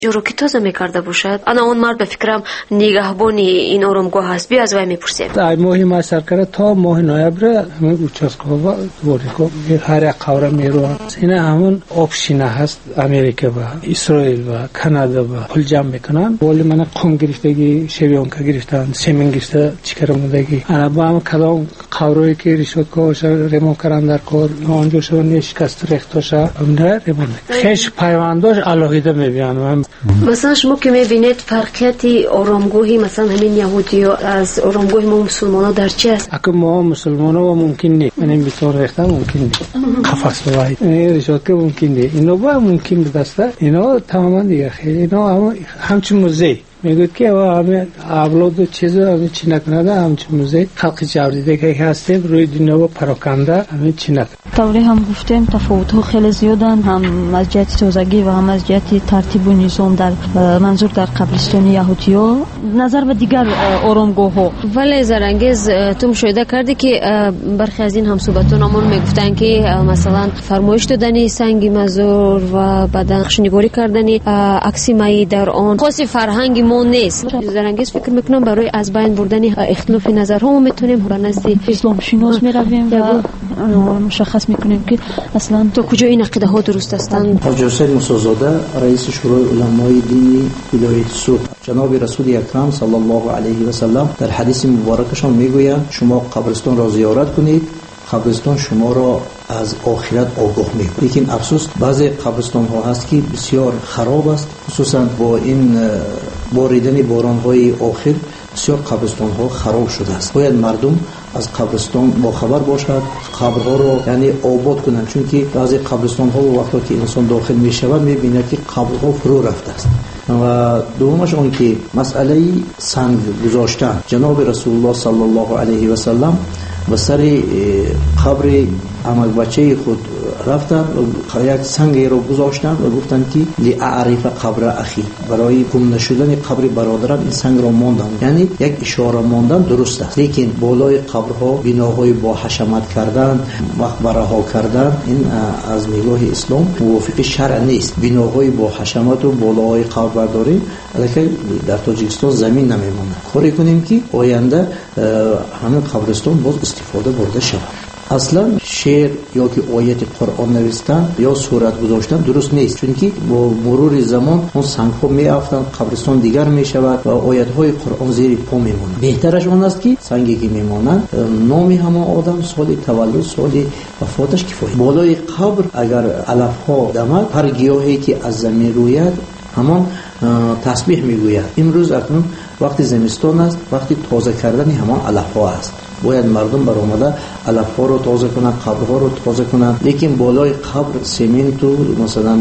جورو که تازه میکرده باشد انا اون مرد به فکرم نگهبانی این آرامگاه هست. بیا از وی میپرسیم. در ماه ما سرکار تا ماه نوامبر همه اوچاسکوها وریکو هر یک قواره میروند. این همون آبشینه هست. امریکا و اسرائیل و کانادا و پول جمع میکنن. ولی من قوم گرفتگی شیوانکا گرفتن سیمن گرفته چیکار مودگی. انا با هم کدام قواره که ریشود کوش ریمون کردن در کار آنجاش رو نشکست ریختش امنه ریمون. خیش پیونداش علاقه میبینم. مثلا شما که میبینید فرقیت آرامگاهی مثلا همین یهودی از آرامگاه ما مسلمان‌ها در چی است؟ اگه ما مسلمان‌ها ممکن نیست. من این بیتون ریختم ممکن نیست. قفس بایی. ریشود که ممکن نیست. اینا با ممکن بدسته. اینا تماما دیگه خیلی. اینا همچون موزه. میگوید که همه اولاد چیزا همه چی نکنده همچون موزه خلق جوریده که هستیم روی دنیا و پراکنده همه چی نکنده. طوری هم گفتیم تفاوت‌ها خیلی زیادن هم از جهت تازگی و هم از جهت ترتیب و نظام در منظور در قبرستان یهودی‌ها نظر به دیگر آرامگاه‌ها. ولی زرنگیز تو مشاهده کردی که برخی از این همصحبتانمون میگفتن که مثلا فرمایش دادن سنگ مزار و بعد نقشه‌نگاری کردن عکس مایی در آن خاص فرهنگ ما نیست. زرنگیز فکر میکنم برای از بین بردن اختلاف نظرها میتونیم به نزد اسلام شناس میرویم و مشخص میکنیم که اصلا تو کجا این عقیده ها درست هستند. حاج حسین موسی‌زاده رئیس شورای علمای دینی ولایت سوق جناب رسول اکرم صلی الله علیه و سلم در حدیث مبارکشان میگویند شما قبرستان را زیارت کنید قبرستان شما را از آخرت آگاه می‌کند. لیکن افسوس بعضی قبرستان ها هست که بسیار خراب است خصوصا با این باریدن باران‌های آخر بسیار قبرستان ها خراب شده است. باید مردم از قبرستان با خبر باشد قبرها را یعنی آباد کنند چون که بعضی قبرستان ها وقتی که انسان داخل می شود می بیند که قبرها فرو رفته است. و دومش اون که مسئله سنگ گذاشتن جناب رسول الله صلی الله علیه و سلم به سر قبر عمل بچه خود رفتن و یک سنگ رو گذاشتن و گفتن که لاعرف قبر اخی برای گم نشدن قبر برادرم این سنگ رو ماندم. یعنی یک اشاره ماندن درست است لیکن بالای قبرها بناهای با حشمت کردن مقبره ها کردن این از نگاه اسلام موافق شرع نیست. بناهای با حشمت و بالای قبر برداری البته در تاجیکستان زمین نمیمونه. کاری کنیم که آینده همین قبرستان باز استفاده برده شود. اصلا شعر یا که آیت قرآن نوشتن یا سورت گذاشتن درست نیست چون که با مرور زمان اون سنگ ها می افتند قبرستان دیگر می شود و آیت های قرآن زیر پا می مانند. بهترش آن است که سنگی که می مانند نام همه آدم سال تولد سال وفاتش کفایت. بالای قبر اگر علف ها دمد هر گیاهی که از زمین روید همان تسبیح میگوید. امروز اکنون وقتی زمستان است وقتی تازه کردن همان علف ها است. باید مردم برآمده علف ها رو تازه کنند قبرها رو تازه کنند لیکن بالای قبر سیمنت و مثلا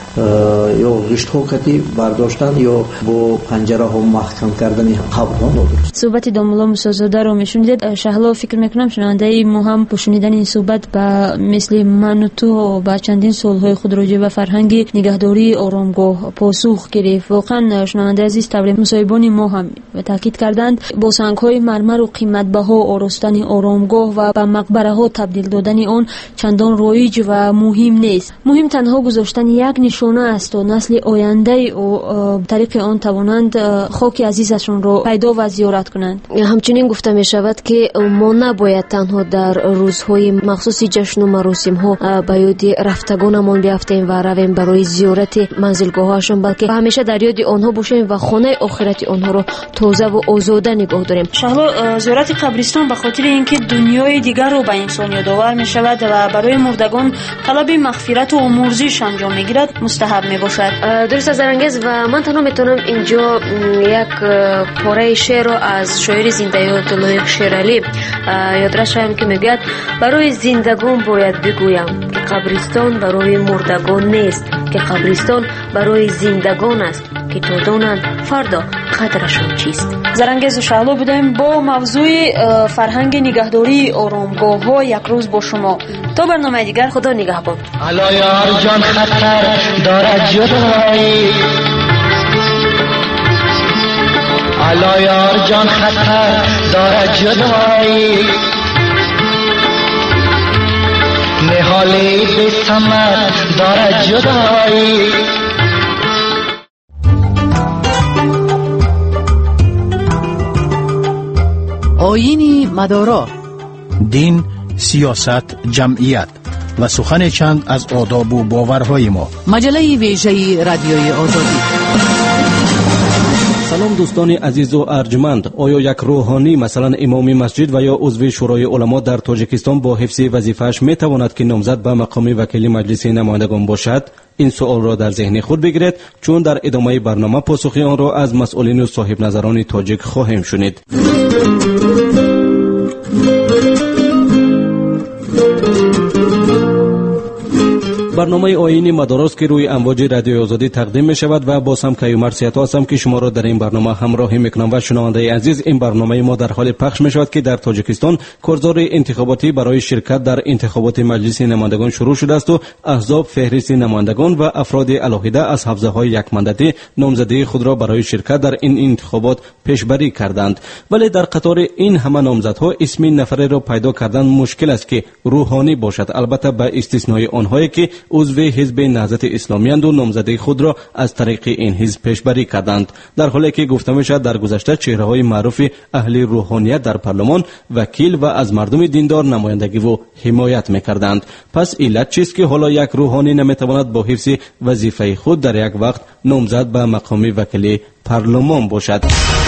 یا غشت ها کتی برداشتن یا با پنجره ها محکم کردن قبر ها ندارست. صحبت دامولا موسی‌زاده رو میشنیدید. شهلا فکر میکنم شنونده ما هم با شنیدن این صحبت با مثل من و تو با چندین سالهای خود راجع به فرهنگ نگهداری آرامگاه پاسخ گرفت. واقعا شنونده عزیز طبعا مصاحبان ما هم تاکید کردند با سنگ های مرمر و قیمت بها آراستن آرامگاه و به مقبره ها تبدیل دادن آن چندان رایج و مهم نیست. مهم تنها گذاشتن یک نشانه است و نسل آینده و طریق آن توانند خاک عزیزشون رو پیدا و زیارت کنند. همچنین گفته می شود که ما نباید تنها در روزهای مخصوص جشن و مراسم ها به یاد رفتگانمان بیافتیم و رویم برای زیارت منزلگاهاشون بلکه همیشه در یاد آنها باشیم و خانه آخرت آنها رو تازه و آزاده نگاه داریم. شهلا زیارت قبرستان به خاطر اینکه دنیای دیگر رو به انسان یادآور می شود و برای مردگان طلب مغفرت و آمرزش انجام می گیرد مستحب می باشد. درست زرنگیز و من تنها میتونم اینجا یک پاره شعر رو از شاعر زنده یاد لایق شیرعلی یادداشت کنم که میگه برای زندگان باید بگویم که قبرستان برای مردگان نیست که قبرستان برای زندگان است که تا دانند فردا قدرشون چیست. زرنگیز و شهلا بودیم با موضوع فرهنگ نگهداری آرامگاه ها یک روز با شما. تا برنامه دیگر خدا نگهبان. الا یار جان خطر دارد جدایی الا یار جان خطر دارد جدایی نهالی به ثمر دارد جدایی آیین مدارا، دین، سیاست، جمعیت و سخن چند از آداب و باورهای ما. مجله ویژه رادیوی آزادی. سلام دوستان عزیز و ارجمند. آیا یک روحانی مثلا امام مسجد و یا عضو شورای علما در تاجیکستان با حفظ وظیفه‌اش می تواند که نامزد به مقام وکیل مجلس نمایندگان باشد؟ این سوال را در ذهن خود بگیرید، چون در ادامه برنامه پاسخ آن را از مسئولین و صاحب نظران تاجیک خواهیم شنید. برنامه آیین مدارس که روی امواج رادیو آزادی تقدیم می شود و باز هم کیومرث سیاتا هستم که شما را در این برنامه همراهی میکنم. و شنونده عزیز، این برنامه ما در حال پخش می شود که در تاجیکستان کارزار انتخاباتی برای شرکت در انتخابات مجلس نمایندگان شروع شده است و احزاب فهرست نمایندگان و افراد علاهیده از حوزه‌های یک ماندتی نامزدی خود را برای شرکت در این انتخابات پیشبری کردند. ولی در قطار این همه نامزدها اسم نفری را پیدا کردن مشکل است که روحانی باشد، البته به استثنای آنهایی که عضو حزب نهضت اسلامی اند و نامزدی خود را از طریق این حزب پیشبری کردند، در حالی که گفته میشد در گذشته چهره‌های معروف اهل روحانیت در پارلمان، وکیل و از مردم دیندار نمایندگی و حمایت میکردند. پس علت چیست که حالا یک روحانی نمیتواند با حفظ وظیفه خود در یک وقت نامزد به مقام وکیل پارلمان باشد؟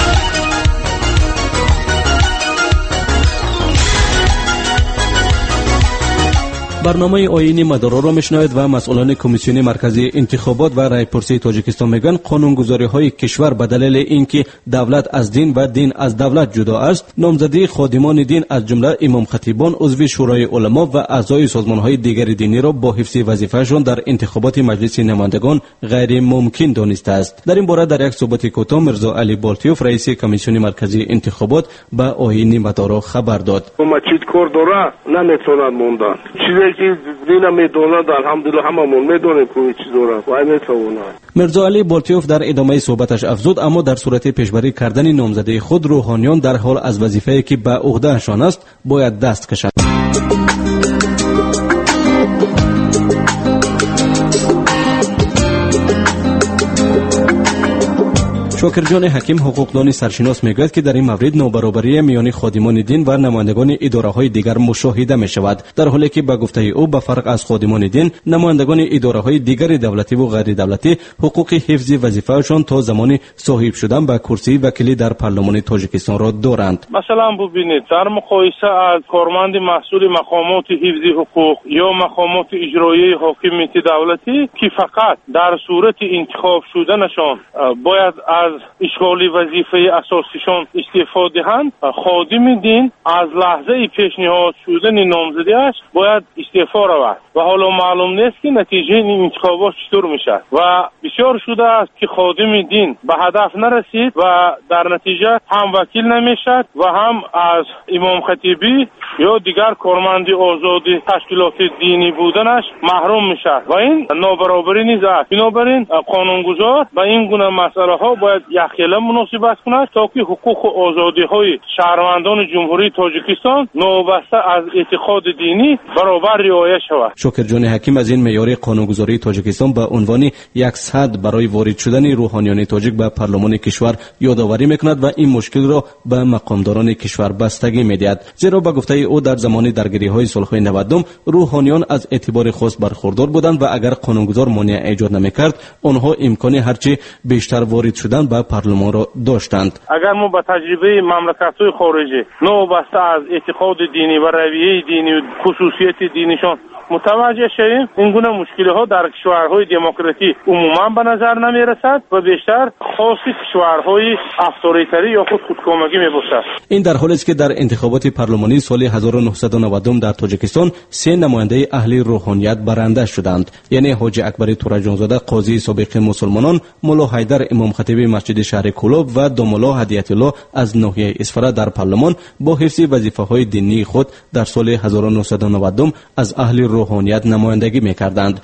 برنامه آیین مدارا را میشنوید و مسئولان کمیسیون مرکزی انتخابات و رایپرسی تاجیکستان میگن قانونگذاری های کشور به دلیل اینکه دولت از دین و دین از دولت جدا است، نامزدی خادمان دین از جمله امام خطیبان، عضو شورای علما و اعضای سازمان های دیگر دینی را با حفظ وظیفه‌شان در انتخابات مجلس نمایندگان غیر ممکن دانسته است. در این باره در یک صحبت کوتاه میرزا علی بالتیوف رئیس کمیسیون مرکزی انتخابات به آیین مدارا خبر داد. مسجد کوردورا نمیتونن موندن. که دینا میدونند الحمدلله هممون میدونیم که چی دارن و نمیتونن. میرزا علی بالتیوف در ادامه صحبتش افزود اما در صورت پیشبری کردن نامزدی خود روحانیان در حال از وظیفه‌ای که به عهدهشان است باید دست کشند. شاکرجان حکیم حقوقدان سرشناس میگوید که در این مورد نابرابری میان خادمان دین و نمایندگان اداره‌های دیگر مشاهده می‌شود، در حالی که به گفته او به فرق از خادمان دین، نمایندگان اداره‌های دیگر دولتی و غیر دولتی حقوق حفظ وظیفه‌شان تا زمان صاحب شدن به کرسی وکیلی در پارلمان تاجیکستان را دارند. مثلا ببینید در مقایسه از کارمند مسئول مقامات حفظ حقوق یا مقامات اجرایی حاکمیت دولتی که فقط در صورت انتخاب شدنشان باید از اشغال وظیفه اساسیشان استعفا دهند، خادم دین از لحظه پیشنهاد شدن نامزدیش باید استعفا رود و حالا معلوم نیست که نتیجه این انتخابات چطور میشه و بسیار شده است که خادم دین به هدف نرسید و در نتیجه هم وکیل نمیشد و هم از امام خطیبی یا دیگر کارمند آزاد تشکیلات دینی بودنش محروم میشد و این نابرابری نیز است. بنابراین قانونگذار به این گونه مسئله ها باید یخیله مناسبت کند تا که حقوق و آزادی های شهروندان جمهوری تاجیکستان نوبسته از اعتقاد دینی برابر رعایت شود. شاکرجان حکیم از این معیار قانونگذاری تاجیکستان به عنوان یک سد برای وارد شدن روحانیان تاجیک به پارلمان کشور یادآوری میکند و این مشکل را به مقامداران کشور بستگی میدهد، زیرا به گفته او در زمان درگیری های صلح 90 روحانیان از اعتبار خاص برخوردار بودند و اگر قانونگذار مانع ایجاد نمیکرد آنها امکان هرچی بیشتر وارد شدن به پارلمان را داشتند. اگر ما با تجربه مملکت‌های خارجی نوبسته از اعتقاد دینی و رویه دینی و خصوصیت دینیشان متوجه شویم، این گونه مشکل‌ها در کشورهای دموکراتیک عموما به نظر نمی‌رسد و بیشتر خاص کشورهای افسری‌تری یا خودکامگی می‌باشد. این در حالی است که در انتخابات پارلمانی سال 1990 در تاجیکستان 3 نماینده اهل روحانیت برنده شدند، یعنی حاجی اکبر تورجانزاده قاضی سابق مسلمانان، مولا حیدر امام خطیب مسجد شهر کولاب و دوملا هدیت الله از ناحیه اصفهان در پارلمان با حفظ وظیفه‌های دینی خود در سال 1990 از اهل روحانیت نمایندگی می‌کردند.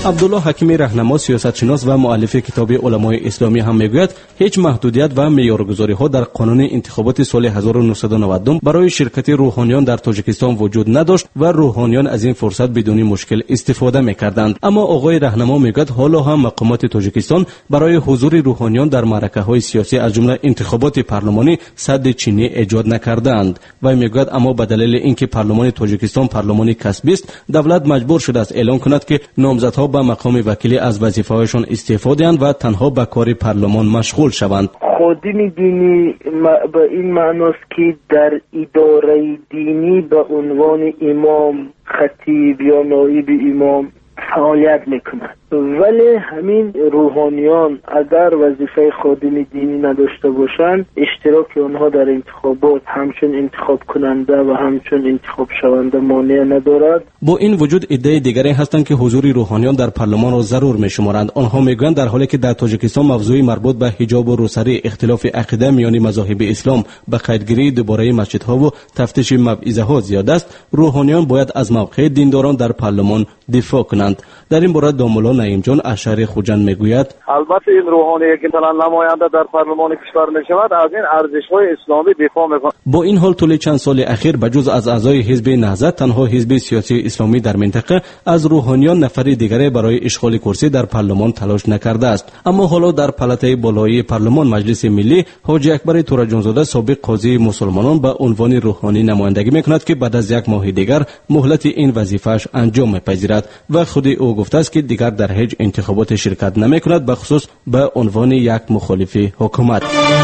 عبدالله حکیمی راهنما سیاستشناس و مؤلف کتاب علمای اسلامی هم میگوید هیچ محدودیت و معیارگذاری ها در قانون انتخابات سال 1999 برای شرکت روحانیان در تاجیکستان وجود نداشت و روحانیان از این فرصت بدون مشکل استفاده میکردند. اما آقای راهنما میگوید حالا هم مقامات تاجیکستان برای حضور روحانیان در معرکه های سیاسی از جمله انتخابات پارلمانی سد چینی ایجاد نکردند و میگوید اما به دلیل اینکه پارلمان تاجیکستان پارلمانی کسبی است دولت مجبور شده است اعلام کند که نامزدها به مقام وکیلی از وظیفه‌هایشان استعفا دهند و تنها به کار پارلمان مشغول شوند. خادم دینی به این معناست که در اداره دینی به عنوان امام، خطیب یا نایب امام فعالیت میکنند، ولی همین روحانیان اگر وظیفه خادم دینی نداشته باشند اشتراک آنها در انتخابات همچون انتخاب کننده و همچون انتخاب شونده مانع ندارد. با این وجود ایده دیگری هستند که حضور روحانیان در پارلمان را ضرور میشمارند. آنها میگویند در حالی که در تاجیکستان موضوع مربوط به حجاب و روسری اختلاف عقیده میان مذاهب اسلام به قیدگیری دوباره مسجدها و تفتیش موعظه ها زیاد است، روحانیان باید از موقع دینداران در پارلمان دفاع کنند. در این باره دامولا نعیم جان از شهر خوجند میگوید البته این روحانی که مثلا نماینده در پارلمان کشور میشود از این ارزش‌های اسلامی دفاع میکند. با این حال طول چند سال اخیر بجز از اعضای حزب نهضت تنها حزب سیاسی اسلامی در منطقه از روحانیان نفر دیگری برای اشغال کرسی در پارلمان تلاش نکرده است. اما حالا در پالاتای بالایی پارلمان مجلس ملی حاجی اکبر تورجانزاده سابق قاضی مسلمانان به عنوان روحانی نمایندگی میکند که بعد از یک ماه دیگر مهلت این وظیفه‌اش انجام میپذیرد و خود او گفته است که دیگر در هیچ انتخابات شرکت نمیکند، به خصوص به عنوان یک مخالف حکومت.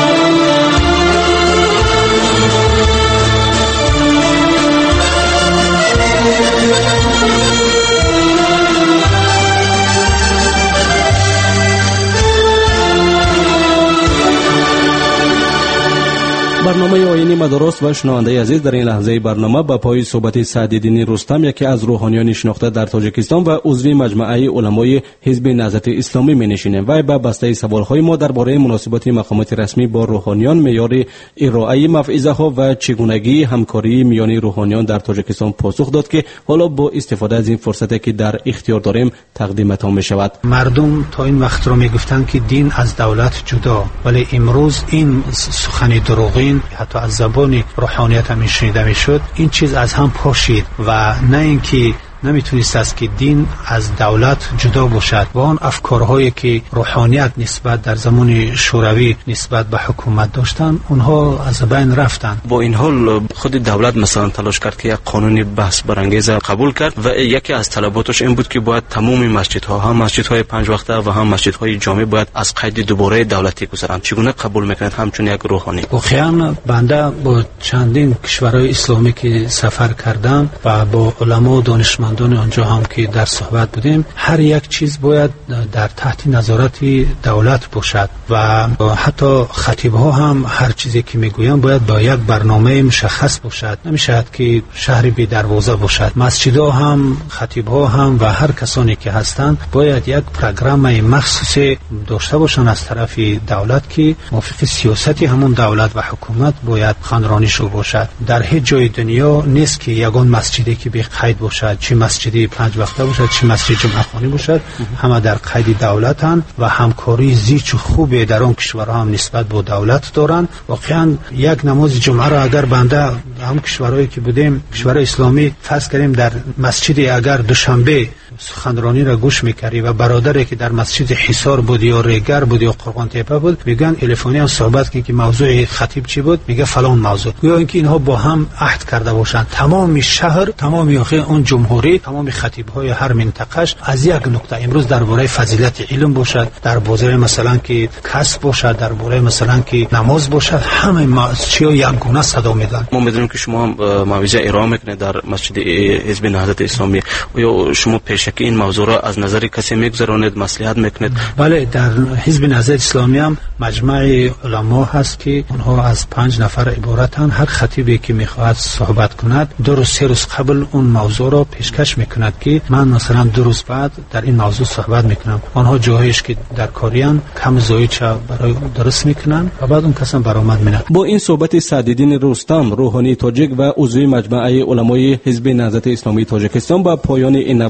برنامه آیینی مدارس و شنونده عزیز در این لحظه برنامه با پای صحبت سعدالدین رستم یکی از روحانیان شناخته در تاجیکستان و عضو مجمع علمای حزب نهضت اسلامی می‌نشینیم و با بسته سوال‌های ما درباره مناسبات مقامات رسمی با روحانیان، معیار ارائه موعظه‌ها و چگونگی همکاری میان روحانیان در تاجیکستان پاسخ داد که حالا با استفاده از این فرصتی که در اختیار داریم تقدیمتان می‌شود. مردم تا این وقت رو میگفتن که دین از دولت جدا، ولی امروز این سخن دروغین حتی از زبان روحانیت هم شنیده میشد. این چیز از هم پاشید و نه اینکه نمیتونست است که دین از دولت جدا باشد و آن افکارهایی که روحانیت نسبت در زمان شوروی نسبت به حکومت داشتن اونها از بین رفتن. با این حال خود دولت مثلا تلاش کرد که یک قانون بحث برانگیز قبول کرد و یکی از طلباتش این بود که باید تمام مسجدها، هم مسجدهای 5 وقته و هم مسجدهای جامع باید از قید دوباره دولتی گذرند. چگونه قبول میکنید همچون یک روحانی؟ واقعا بنده با چندین کشورهای اسلامی که سفر کردم و با علما و دانشمندان آنجا هم که در صحبت بودیم، هر یک چیز باید در تحت نظارت دولت باشد و حتی خطیب‌ها هم هر چیزی که میگویند باید با یک برنامه مشخص باشد. نمیشود که شهر بی دروازه باشد. مسجدها هم، خطیب‌ها هم و هر کسانی که هستند باید یک پروگرام مخصوصی داشته باشند از طرف دولت که موافق سیاستی همون دولت و حکومت باید خوانرانی شو باشد. در هیچ جای دنیا نیست که یگان مسجدی که بی قید باشد، چه مسجدی 5 وقته باشد چه مسجد جمعه خانی باشد، همه در قید دولتند و همکاری زیچ و خوبی در آن کشورها هم نسبت به دولت دارند. واقعا یک نماز جمعه را اگر بنده هم کشورهایی که بودیم کشور اسلامی فرض کردیم در مسجد اگر دوشنبه سخنرانی را گوش میکردی و برادری که در مسجد حصار بود یا ریگر بود یا قربان تیپه بود میگن تلفنی هم صحبت که موضوع خطیب چی بود، میگه فلان موضوع، گویا اینکه اینها با هم عهد کرده باشند. تمام شهر، تمام اون جمهوری، تمام خطیب‌های هر منطقه‌اش از یک نقطه امروز درباره فضیلت علم باشد، درباره مثلا که کسب باشد، درباره مثلا که نماز باشد، همه چیو یکگونه صدا میدن. ما می‌دونیم که شما موعظه ارائه میکنید در مسجد حزب نهضت اسلامی، یا شما پیشکی این موضوع را از نظر کسی میگذرانید، مصلحت میکنید؟ بله، در حزب نهضت اسلامی هم مجمع علما هست که اونها از 5 نفر عبارتن. هر خطیبی که میخواهد صحبت کند 2 روز 3 روز قبل اون موضوع را پیشکش میکند که من مثلا 2 روز بعد در این موضوع صحبت میکنم. آنها جایش که در کاریان کم زایچه برای درست میکنن و بعد اون کسان برآمد میاد. با این صحبت سعدالدین رستم روحانی تاجیک و عضو مجمع علمای حزب نهضت اسلامی تاجیکستان با پایان این نوبت برنامه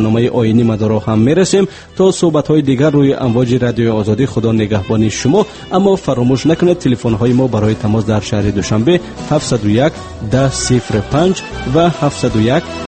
برنامه آیینی مدارا هم میرسیم. تا صحبت های دیگر روی امواج رادیوی آزادی، خدا نگهبان شما. اما فراموش نکنید تلفن های ما برای تماس در شهر دوشنبه 701 1005 و 701